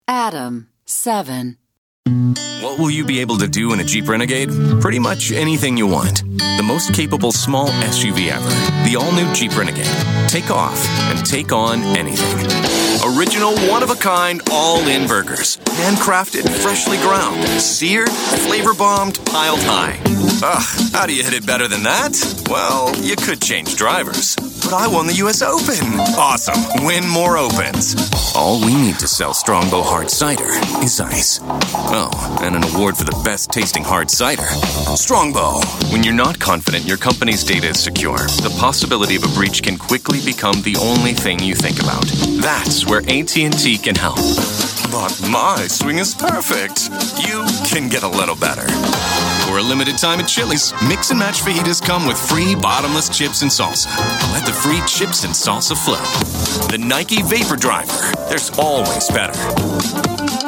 Adam, 7. What will you be able to do in a Jeep Renegade? Pretty much anything you want. The most capable small SUV ever. The all-new Jeep Renegade. Take off and take on anything. Original, one-of-a-kind, all-in burgers. Handcrafted, freshly ground. Seared, flavor-bombed, piled high. Ugh, how do you hit it better than that? Well, you could change drivers. But I won the U.S. Open. Awesome. Win more Opens. All we need to sell Strongbow Hard Cider is ice. Oh, and an award for the best tasting hard cider. Strongbow. When you're not confident your company's data is secure, the possibility of a breach can quickly become the only thing you think about. That's where AT&T can help. But my swing is perfect. You can get a little better. For a limited time at Chili's, Mix and Match fajitas come with free bottomless chips and salsa. Let the free chips and salsa flow. The Nike Vapor Driver. There's always better.